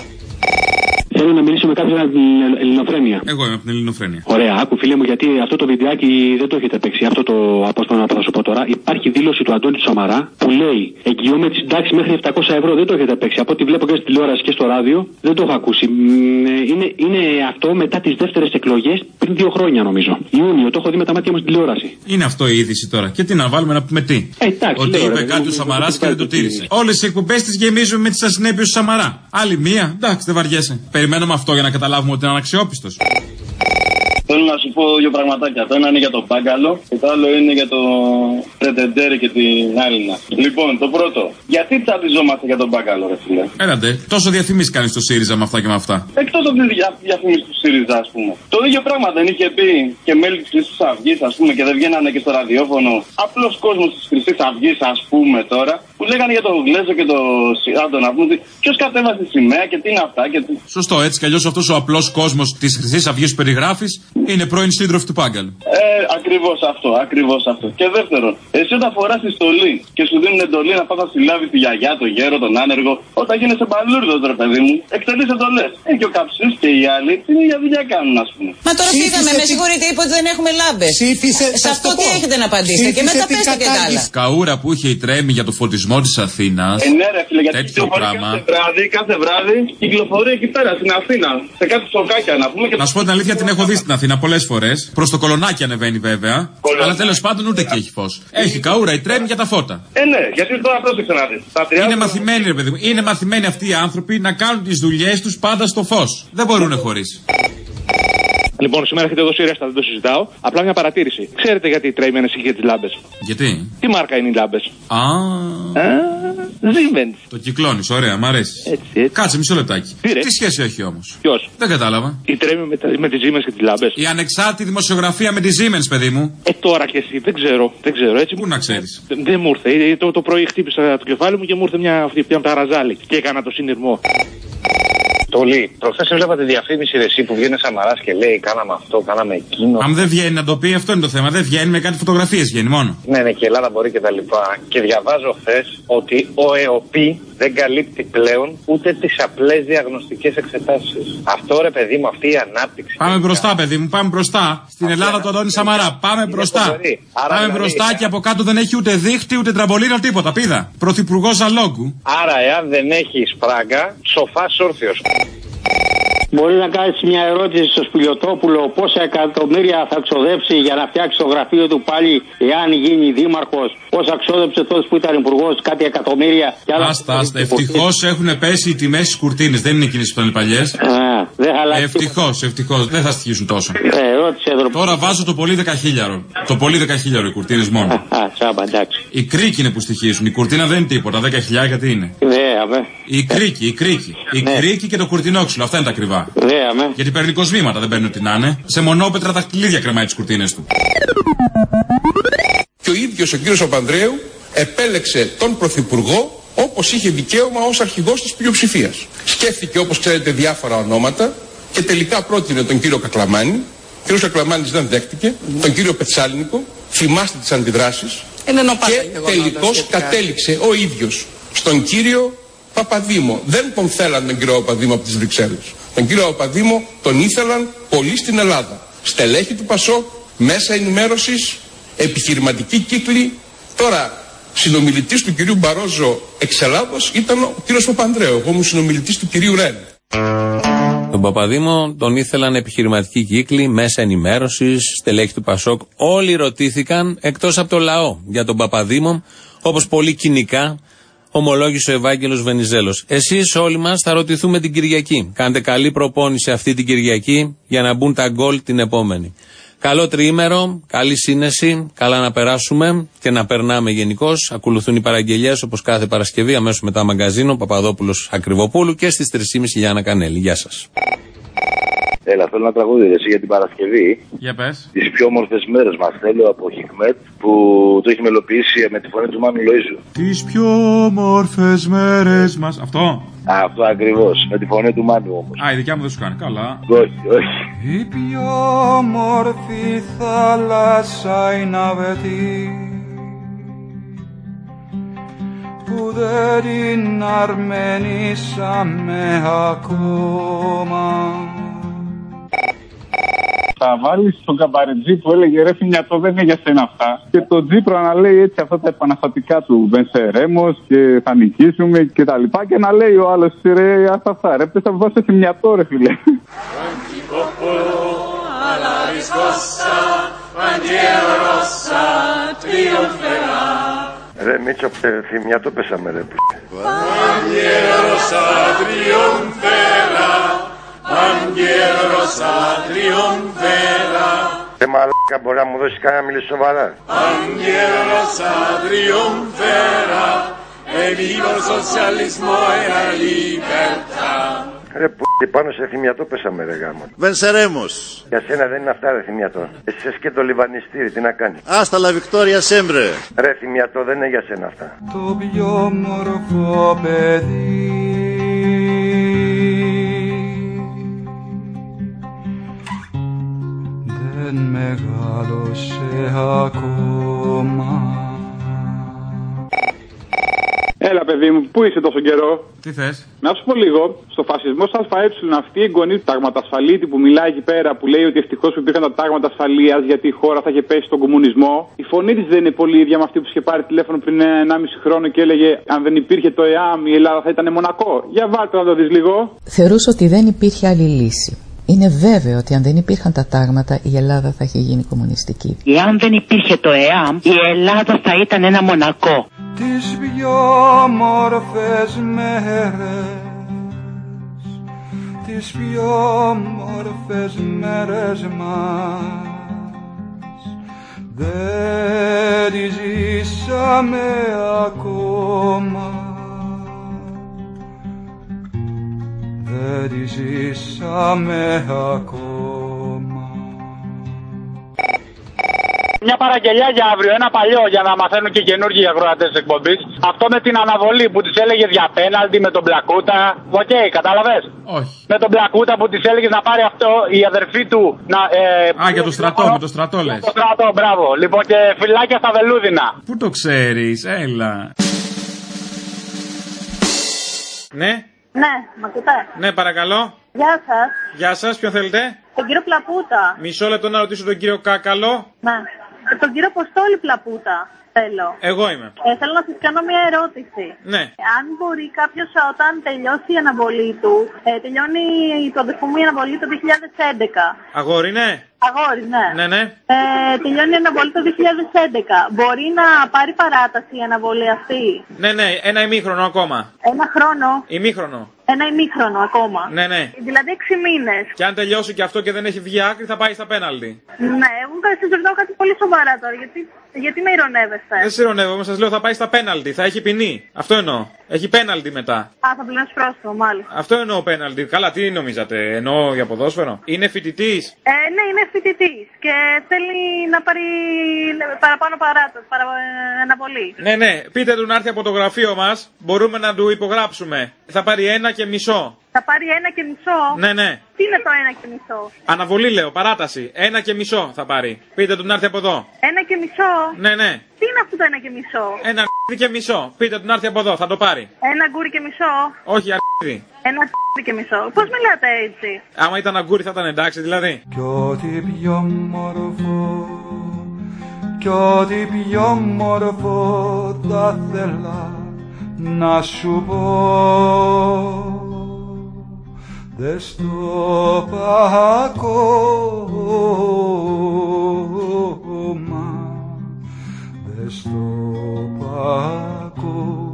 Θέλω να μιλήσω με κάποιον από την Ελληνοφρένεια. Εγώ είμαι από την Ελληνοφρένεια. Ωραία, άκου φίλε μου, γιατί αυτό το βιντεάκι δεν το έχετε παίξει. Αυτό το απόσπασμα που θα σου πω τώρα. Υπάρχει δήλωση του Αντώνη Σαμαρά που λέει εγγυώμαι τη συντάξη μέχρι επτακόσια ευρώ. Δεν το έχετε παίξει. Από ό,τι βλέπω και στη τηλεόραση και στο ράδιο, δεν το έχω ακούσει. Είναι, είναι αυτό μετά τι δεύτερες εκλογές πριν δύο χρόνια νομίζω. Ιούνιο, το έχω δει με τα μάτια μου στην τηλεόραση. Είναι αυτό η είδηση τώρα. Και τι να βάλουμε να πούμε τι. Ε, εντάξει, ότι λέω, είπε ρε, κάτι ο Σαμαρά και δεν το τήρησε. Όλες οι εκπομπές τις γεμίζουμε με τις ασυνέπειες του Σαμαρά. Άλλη μία, εντάξει, δεν βαριέσαι. Περιμένουμε αυτό για να καταλάβουμε ότι είναι αναξιόπιστος. Θέλω να σου πω δύο πραγματάκια. Το ένα είναι για τον Πάγκαλο και το άλλο είναι για τον Πρετεντέρη και την Άλληνα. Λοιπόν, το πρώτο. Γιατί τσαντιζόμαστε για τον Πάγκαλο, ρε φίλε? Έλατε, τόσο διαφημίσεις κάνει στο ΣΥΡΙΖΑ με αυτά και με αυτά. Εκτός από τις δια, διαφημίσεις του ΣΥΡΙΖΑ, ας πούμε. Το ίδιο πράγμα δεν είχε πει και μέλη της Χρυσής Αυγής, ας πούμε, και δεν βγαίνανε και στο ραδιόφωνο. Απλός κόσμος της Χρυσής Αυγής, ας πούμε τώρα, που λέγανε για τον Γλέζο και τον Σιράντο, να πούμε ποιος κατέβασε τη σημαία και τι είναι αυτά και τι. Σωστό, έτσι κι αλλιώς αυτός ο απλός κόσμος της Χρυσής Αυγής που περιγράφεις είναι πρώην σύντροφοι του Πάγκαλου. Ε, ακριβώς αυτό, ακριβώς αυτό. Και δεύτερον, εσύ όταν φοράς τη στολή και σου δίνουν εντολή να πας να συλλάβει τη γιαγιά, τον γέρο, τον άνεργο, όταν γίνεσαι μπαλούρδος, ρε παιδί μου, εκτελείς εντολές. Ε, και ο Καψής και οι άλλοι την ίδια δουλειά κάνουν, ας πούμε. Μα τώρα φύγαμε, με συγχωρείτε, είπε ότι δεν έχουμε λάμπες. Σε αυτό τι έχετε να απαντήσετε και μετά πέστε και τα άλλα. Καούρα που είχε η Τρέμη για το φωτισμό της Αθήνας. Ε, ναι, ρε φίλε, γιατί τέτοιο πράγμα. Κάθε βράδυ, κάθε βράδυ κυκλοφορεί εκεί πέρα στην Αθήνα. Σε κάτι σοκάκια να πούμε. Και... Να σου πω την αλήθεια, την έχω δει στην Αθήνα πολλές φορές. Προς το Κολονάκι ανεβαίνει βέβαια. Κολονάκι. Αλλά τέλος πάντων ούτε εκεί έχει φως. Έχει καούρα η Τρέμη για τα φώτα. Ε, ναι, γιατί τώρα πρόσεξε να δεις. Είναι μαθημένοι, ρε παιδί μου. Είναι μαθημένοι αυτοί οι άνθρωποι να κάνουν τις δουλειές τους πάντα στο φως. Δεν μπορούν χωρίς. Λοιπόν, σήμερα έχετε δώσει ρέστα, δεν το συζητάω. Απλά μια παρατήρηση. Ξέρετε γιατί η Τρέμι ανησυχεί τις λάμπες? Γιατί? Τι μάρκα είναι οι λάμπες? Α, Siemens. Το κυκλώνεις, ωραία, μ' αρέσει. Έτσι, έτσι. Κάτσε μισό λεπτάκι. Τι, Τι σχέση έχει όμως? Ποιος? Δεν κατάλαβα. Η Τρέμι με, με τις Siemens και τις λάμπες. Η ανεξάρτητη δημοσιογραφία με τις Siemens, παιδί μου. Ε, τώρα κι εσύ, δεν ξέρω. Δεν ξέρω έτσι. Πού να ξέρεις? Δεν, δεν μου ήρθε. Το, το πρωί χτύπησα το κεφάλι μου και μου ήρθε μια, αυτή, μια παραζάλη και έκανα το συνειρμό. Τολί, προχθές έβλεπα τη διαφήμιση εσύ που βγαίνει Σαμαράς και λέει κάναμε αυτό, κάναμε εκείνο. Αν δεν βγαίνει να το πει, αυτό είναι το θέμα. Δεν βγαίνει με κάτι φωτογραφίες, βγαίνει μόνο. Ναι, ναι, και η Ελλάδα μπορεί και τα λοιπά. Και διαβάζω χθες ότι ο ΕΟΠΗ δεν καλύπτει πλέον ούτε τις απλές διαγνωστικές εξετάσεις. Αυτό ρε παιδί μου, αυτή η ανάπτυξη. Πάμε μπροστά, παιδί μου, πάμε μπροστά. Στην αυτό Ελλάδα του Αντώνη Σαμαρά. Πάμε μπροστά. Πάμε δηλαδή, μπροστά και από κάτω δεν έχει ούτε δίχτυ, ούτε τραμπολίνα, τίποτα. Πίδα. Πρωθυπουργός Ζαλόγκου. Άρα, εάν δεν έχει φράγκα, σοφάς όρθιος. Μπορεί να κάνει μια ερώτηση στο Σπηλιοτόπουλο πόσα εκατομμύρια θα ξοδέψει για να φτιάξει το γραφείο του πάλι εάν γίνει δήμαρχος. Πόσα ξόδεψε τότε που ήταν υπουργός, κάτι εκατομμύρια. Άστα, άστα. Ευτυχώς έχουν πέσει οι τιμές στις κουρτίνες. Δεν είναι εκείνες που ήταν οι παλιές. Ευτυχώς, ευτυχώς. Δεν θα στοιχήσουν τόσο. Ε, ερώτησε, Τώρα βάζω το πολύ δεκαχίλιαρο. Το πολύ δεκαχίλιαρο οι κουρτίνες μόνο. Α, τσάμπα, εντάξει. Οι κρίκοι είναι που στοιχήσουν. Η κουρτίνα δεν είναι τίποτα. δέκα χιλιάδες γιατί είναι. Ναι, η κρίκη, η κρίκη. Η ναι. κρίκη και το κουρτινόξυλο. Αυτά είναι τα ακριβά. Ναι, γιατί παίρνει κοσμήματα, δεν παίρνει ό,τι να είναι. Σε μονόπετρα δαχτυλίδια κρεμάει τις κουρτίνες του. Και ο ίδιος ο κύριος Παπανδρέου επέλεξε τον Πρωθυπουργό όπως είχε δικαίωμα ως αρχηγός της πλειοψηφίας. Σκέφτηκε όπως ξέρετε διάφορα ονόματα και τελικά πρότεινε τον κύριο Κακλαμάνη. Ο κύριος Κακλαμάνης δεν δέχτηκε. Τον κύριο Πετσάλνικο. Θυμάστε τις αντιδράσεις. Και τελικώς κατέληξε ο ίδιος στον κύριο Παπαδήμο. Δεν τον θέλαν τον κύριο Παπαδήμο από τις Βρυξέλλες. Τον κύριο Παπαδήμο τον ήθελαν πολύ στην Ελλάδα. Στελέχη του ΠΑΣΟΚ, μέσα ενημέρωσης, επιχειρηματική κύκλη. Τώρα, συνομιλητής του κυρίου Μπαρόζο εξ Ελλάδος ήταν ο κύριος Παπανδρέου. Εγώ ήμουν συνομιλητής του κυρίου Ρέν. Τον Παπαδήμο τον ήθελαν επιχειρηματική κύκλη, μέσα ενημέρωσης, στελέχη του ΠΑΣΟΚ. Όλοι ρωτήθηκαν εκτός από το λαό για τον Παπαδήμο, όπως πολύ κοινικά ομολόγησε ο Ευάγγελος Βενιζέλος. Εσείς όλοι μας θα ρωτηθούμε την Κυριακή. Κάντε καλή προπόνηση αυτή την Κυριακή για να μπουν τα γκολ την επόμενη. Καλό τριήμερο, καλή σύνεση, καλά να περάσουμε και να περνάμε γενικώς. Ακολουθούν οι παραγγελίες όπως κάθε Παρασκευή, αμέσως μετά μαγκαζίνο, Παπαδόπουλος Ακριβοπούλου και στις τρεις και μισή Γιάννα Κανέλη. Γεια σας. Έλα, θέλω να τραγούδι εσύ για την Παρασκευή. Για πες. Τις πιο όμορφες μέρες μας θέλω από Χικμέτ που το έχει μελοποιήσει με τη φωνή του Μάνου Λοΐζου. Τις πιο όμορφες μέρες μας. Αυτό. Α, αυτό ακριβώς. Με τη φωνή του Μάνου όμως. Α, η δικιά μου δεν σου κάνει. Καλά. Όχι, όχι. Η πιο όμορφη θάλασσα είναι αυτή που δεν την αρμενήσαμε ακόμα. Θα βάλεις τον καμπαρετζή που έλεγε ρε Θημιατό δεν είναι για σένα αυτά. Και τον Τζίπρο να λέει έτσι αυτά τα επαναστατικά του Βενσερέμος και θα νικήσουμε και τα λοιπά. Και να λέει ο άλλος ρε αυτά αυτά ρε πες θα βάζω Θημιατό ρε φίλε. Ρε Μίτσο, Θημιατό πέσαμε ρε. Παντιέρωσα τριομφέρα, παντιέρωσα τριομφέρα. Ρε μαλάκα, μπορεί να μου δώσει κανένα να μιλήσει σοβαρά. Παντιέρωσα τριομφέρα, e viva il socialismo e la libertà. Ρε που πάνω σε Θημιατό πέσαμε ρε γάμο. Βενσερέμος. Για σένα δεν είναι αυτά ρε Θημιατό. Εσύ είσαι και το λιβανιστήρι, τι να κάνει. Άστα λα Βικτόρια Σέμπρε. Ρε Θημιατό δεν είναι για σένα αυτά. Το πιο μορφό παιδί δεν μεγάλωσε ακόμα. Έλα, παιδί μου, πού είσαι τόσο καιρό? Τι θες? Να σου πω λίγο, στο φασισμό ΑΕ, αυτή η εγγονή του τάγματασφαλίτη που μιλάει εκεί πέρα, που λέει ότι ευτυχώς που υπήρχαν τα τάγματα ασφαλείας γιατί η χώρα θα είχε πέσει στον κομμουνισμό, η φωνή της δεν είναι πολύ ίδια με αυτή που είχε πάρει τηλέφωνο πριν ενάμιση χρόνο και έλεγε αν δεν υπήρχε το ΕΑΜ η Ελλάδα θα ήταν Μονακό. Για βάλτε να το δεις λίγο. Θεωρούσα ότι δεν υπήρχε άλλη λύση. Είναι βέβαιο ότι αν δεν υπήρχαν τα τάγματα η Ελλάδα θα είχε γίνει κομμουνιστική. Εάν δεν υπήρχε το ΕΑΜ η Ελλάδα θα ήταν ένα Μονακό. Τις πιο όμορφες μέρες, τις πιο όμορφες μέρες μας δεν τις ζήσαμε ακόμα, δεν τις ζήσαμε ακόμα. Μια παραγγελιά για αύριο, ένα παλιό για να μαθαίνουν και καινούργιοι ακροατές της εκπομπής. Αυτό με την αναβολή που της έλεγε για πέναλτι με τον Μπλακούτα. Οκ, okay, κατάλαβες. Όχι. Με τον Μπλακούτα που της έλεγε να πάρει αυτό η αδερφή του. Να, ε, Α, για το στρατό, με το στρατό λες. Το στρατό, μπράβο. Λοιπόν και φυλάκια στα βελούδινα. Πού το ξέρεις, έλα. Ναι. Ναι, μ' ακούτε? Ναι, παρακαλώ. Γεια σας. Γεια σας, ποιον θέλετε? Τον κύριο Πλαπούτα. Μισό λεπτό να ρωτήσω τον κύριο Κάκαλο. Ναι. Τον κύριο Αποστόλη Πλαπούτα. Θέλω. Εγώ είμαι. Ε, θέλω να σας κάνω μια ερώτηση. Ναι. Αν μπορεί κάποιος όταν τελειώσει η αναβολή του, ε, τελειώνει η αδερφού μου η αναβολή το δύο χιλιάδες έντεκα. Αγόρι, ναι. Αγόρι, ναι. Ναι, ναι. Ε, τελειώνει η αναβολή το δύο χιλιάδες έντεκα. Μπορεί να πάρει παράταση η αναβολή αυτή? Ναι, ναι, ένα ημίχρονο ακόμα. Ένα χρόνο. Ημίχρονο. Ένα ημίχρονο ακόμα. Ναι, ναι. Δηλαδή έξι μήνες. Και αν τελειώσει και αυτό και δεν έχει βγει άκρη, θα πάει στα πέναλτι. Ναι, εγώ σας ρωτάω κάτι πολύ σοβαρά τώρα. Γιατί, γιατί με ειρωνεύεστε? Δεν σε ειρωνεύομαι, σας λέω θα πάει στα πέναλτι. Θα έχει ποινή. Αυτό εννοώ. Έχει πέναλτι μετά. Α, θα πληρώσει πρόστιμο, μάλιστα. Αυτό εννοώ πέναλτι. Καλά, τι νομίζατε, εννοώ για ποδόσφαιρο. Είναι φοιτητής. Ε, ναι, είναι φοιτητής και θέλει να πάρει παραπάνω παράταση, παρα... αναβολή. Ναι, ναι, πείτε του να έρθει από το γραφείο μας. Μπορούμε να του υπογράψουμε. Θα πάρει ένα και μισό. Θα πάρει ένα και μισό. Ναι, ναι. Τι είναι το ένα και μισό? Αναβολή λέω, παράταση. Ένα και μισό θα πάρει. Πείτε του να έρθει από εδώ. Ένα και μισό. Ναι, ναι. Τι είναι αυτό το ένα και μισό? Ένα και μισό. Πείτε του να έρθει από εδώ, θα το πάρει. Ένα γκούρι και μισό. Όχι, αρκετή. Ένα και μισό. Πώς μιλάτε έτσι? Άμα ήταν αγκούρι θα ήταν εντάξει, δηλαδή. Κι ό,τι πιο μορφό, κι ό,τι πιο μορφό θα θέλα να σου πω. Δες το παγώμα, δες το παγώμα.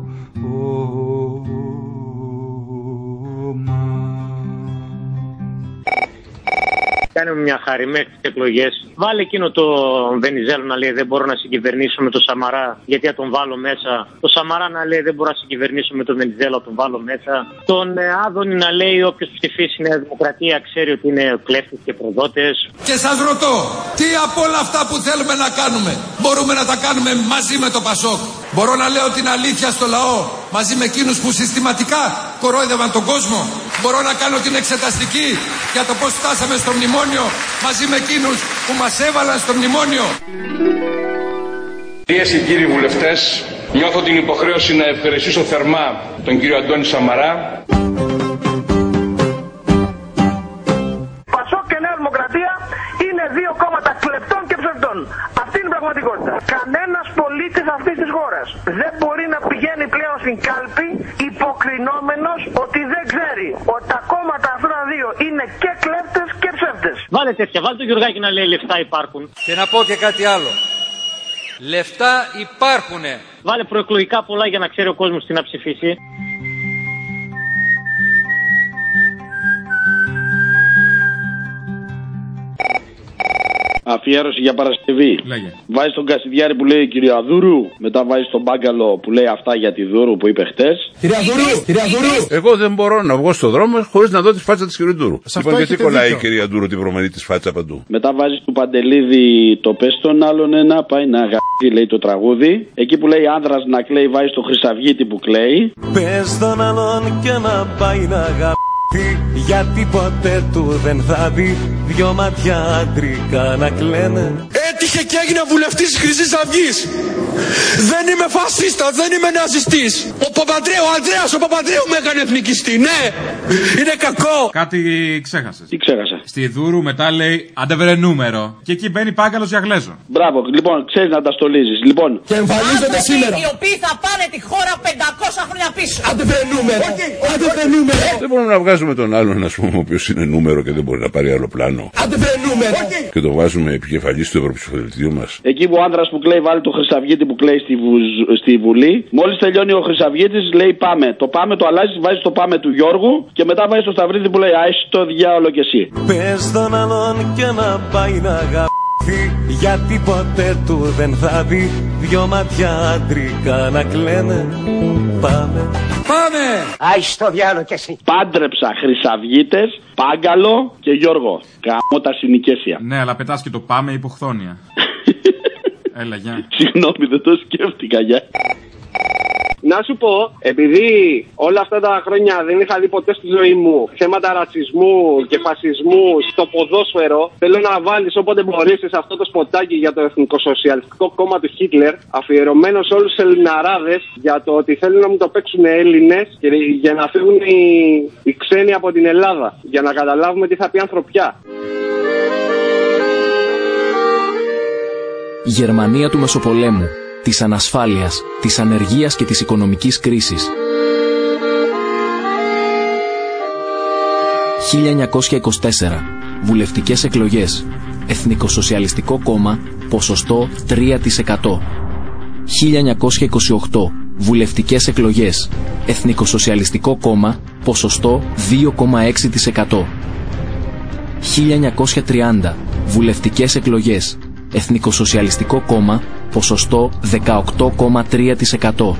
Κάνουμε μια χάρη μέχρι τις εκλογές. Βάλε εκείνο το Βενιζέλο να λέει δεν μπορώ να συγκυβερνήσω με τον Σαμαρά γιατί θα τον βάλω μέσα. Το Σαμαρά να λέει δεν μπορώ να συγκυβερνήσω με τον Βενιζέλο, τον βάλω μέσα. Τον ε, Άδωνη να λέει όποιος ψηφίσει Νέα Δημοκρατία ξέρει ότι είναι κλέφτες και προδότες. Και σας ρωτώ, τι από όλα αυτά που θέλουμε να κάνουμε μπορούμε να τα κάνουμε μαζί με το Πασόκ? Μπορώ να λέω την αλήθεια στο λαό μαζί με εκείνους που συστηματικά κορόιδευαν τον κόσμο? Μπορώ να κάνω την εξεταστική για το πώς φτάσαμε στο μνημόνιο μαζί με εκείνους που μας έβαλαν στο μνημόνιο? Κυρίες και κύριοι βουλευτές, νιώθω την υποχρέωση να ευχαριστήσω θερμά τον κύριο Αντώνη Σαμαρά. Πασόκ και Νέα Δημοκρατία είναι δύο κόμματα κλεπτών και ψευτών. Αυτή είναι η πραγματικότητα. Κανένας πολίτης αυτής της χώρας δεν μπορεί να πηγαίνει πλέον στην κάλπη υποκρινόμενος ότι δεν ξέρει ότι τα κόμματα αυτά τα δύο είναι και κλέπτες και ψεύτες. Βάλε τέτοια, βάλε το Γιουργάκη να λέει λεφτά υπάρχουν. Και να πω και κάτι άλλο. Λεφτά υπάρχουνε. Βάλε προεκλογικά πολλά για να ξέρει ο κόσμος τι να ψηφίσει. Αφιέρωση για Παρασκευή. Λέγε. Βάζει τον Κασιδιάρη που λέει κυρία Δούρου. Μετά βάζει τον Μπάγκαλο που λέει αυτά για τη Δούρου που είπε χτες. Κυρία Δούρου, κυρία Δούρου. Εγώ δεν μπορώ να βγω στον δρόμο χωρίς να δω τη φάτσα της κυρία Δούρου. Λοιπόν, γιατί κολλάει η κυρία Δούρου την βρωμένη της φάτσα παντού? Μετά βάζει του Παντελίδη το πες τον άλλον ένα. Πάει να γαμπτεί, λέει το τραγούδι. Εκεί που λέει άνδρας να κλαίει, βάζει το Χρυσαυγίτη που κλαίει. Πες τον άλλον και να πάει να γαμπτεί. Γιατί ποτέ του δεν θα δει δυο μάτια άντρικα να κλαίνε. Έτυχε και έγινε βουλευτής της Χρυσής Αυγής. Δεν είμαι φασίστας, δεν είμαι ναζιστής. Ο Παπαντρέου, ο Ανδρέας ο Παπαντρέου με έκανε εθνικιστή. Ναι, είναι κακό. Κάτι ξέχασες. Τι ξέχασα? Στη Δούρου μετά λέει αντεβρε νούμερο. Και εκεί μπαίνει Πάγκαλος για Γλέζο. Μπράβο, λοιπόν, ξέρεις να τα στολίζεις. Λοιπόν. Και εμφανίζονται σήμερα. Οι οποίοι θα πάνε τη χώρα πεντακόσια χρόνια πίσω. Αντεβρε νούμερο. Αντεβρε νούμερο. Δεν μπορούμε να βγάζουμε τον άλλον, ας πούμε, ο οποίος είναι νούμερο και δεν μπορεί να πάρει άλλο πλάνο. Αντεβρε νούμερο. Και το βάζουμε επικεφαλή του Ευρωψηφοδελτίου μας. Εκεί που ο άντρας που κλαίει βάλει το Χρυσαυγίτη που κλαίει στη, βουζ, στη Βουλή. Μόλις τελειώνει ο Χρυσαυγίτης λέει πάμε. Το πάμε το αλλάζει, βάζει το πάμε του Γιώργου και μετά βάζει το Σταυρίδη που λέει άισε το διάολο κι εσύ. Πες τον άλλον και να πάει να γαμπτεί. Γιατί ποτέ του δεν θα δει δυο μάτια άντρικα να κλαίνε. Πάμε. Πάμε! Άισε το διάολο κι εσύ. Πάντρεψα Χρυσαυγίτες, Πάγκαλο και Γιώργο. Καμώ τα συνοικέσια. Ναι, αλλά πετάς και το πάμε υποχθόνια. Έλα, γεια. Συγγνώμη, δεν το σκέφτηκα, γεια. Να σου πω, επειδή όλα αυτά τα χρόνια δεν είχα δει ποτέ στη ζωή μου θέματα ρατσισμού και φασισμού στο ποδόσφαιρο, θέλω να βάλεις όποτε μπορείς σε αυτό το σποτάκι για το Εθνικοσοσιαλιστικό Κόμμα του Χίτλερ, αφιερωμένο σε όλους τους Ελληναράδες, για το ότι θέλουν να μου το παίξουν Έλληνες και για να φύγουν οι, οι ξένοι από την Ελλάδα, για να καταλάβουμε τι θα πει ανθρωπιά. Γερμανία του Μεσοπολέμου, της ανασφάλειας, της ανεργίας και της οικονομικής κρίσης. χίλια εννιακόσια είκοσι τέσσερα. Βουλευτικές εκλογές. Εθνικοσοσιαλιστικό κόμμα, ποσοστό τρία τοις εκατό. χίλια εννιακόσια είκοσι οκτώ. Βουλευτικές εκλογές. Εθνικοσοσιαλιστικό κόμμα, ποσοστό δύο κόμμα έξι τοις εκατό. χίλια εννιακόσια τριάντα. Βουλευτικές εκλογές. Εθνικοσοσιαλιστικό κόμμα, ποσοστό δεκαοκτώ κόμμα τρία τοις εκατό.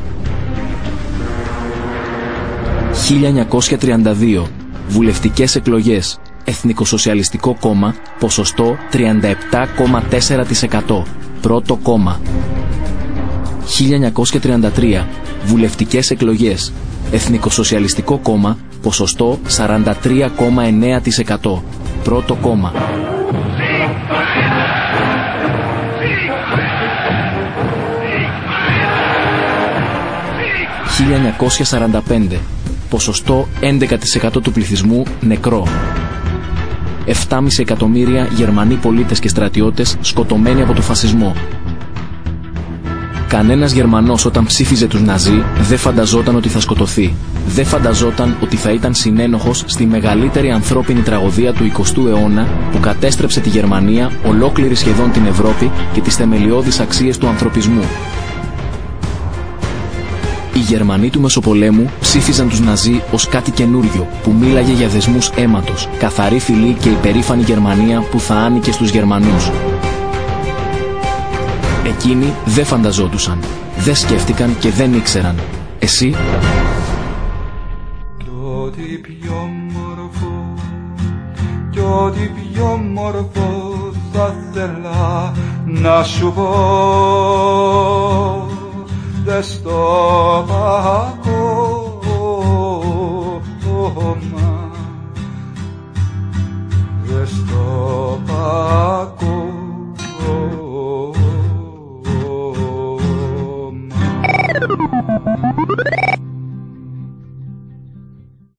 χίλια εννιακόσια τριάντα δύο. Βουλευτικές εκλογές. Εθνικοσοσιαλιστικό κόμμα, ποσοστό τριάντα επτά κόμμα τέσσερα τοις εκατό. Πρώτο κόμμα. χίλια εννιακόσια τριάντα τρία. Βουλευτικές εκλογές. Εθνικοσοσιαλιστικό κόμμα, ποσοστό σαράντα τρία κόμμα εννέα τοις εκατό. Πρώτο κόμμα. χίλια εννιακόσια σαράντα πέντε. Ποσοστό έντεκα τοις εκατό του πληθυσμού νεκρό. επτά κόμμα πέντε εκατομμύρια Γερμανοί πολίτες και στρατιώτες σκοτωμένοι από το φασισμό. Κανένας Γερμανός όταν ψήφιζε τους Ναζί δεν φανταζόταν ότι θα σκοτωθεί. Δεν φανταζόταν ότι θα ήταν συνένοχος στη μεγαλύτερη ανθρώπινη τραγωδία του εικοστού αιώνα που κατέστρεψε τη Γερμανία, ολόκληρη σχεδόν την Ευρώπη και τις θεμελιώδεις αξίες του ανθρωπισμού. Η Γερμανοί του Μεσοπολέμου ψήφιζαν τους Ναζί ως κάτι καινούριο που μίλαγε για δεσμούς αίματος, καθαρή φυλή και υπερήφανη Γερμανία που θα άνοικε στους Γερμανούς. Εκείνοι δεν φανταζόντουσαν, δεν σκέφτηκαν και δεν ήξεραν. Εσύ? Κι ό,τι πιο μορφό, κι ό,τι πιο μορφό θα θέλα να σου πω, δε στο παγώμα, δε στο παγώμα.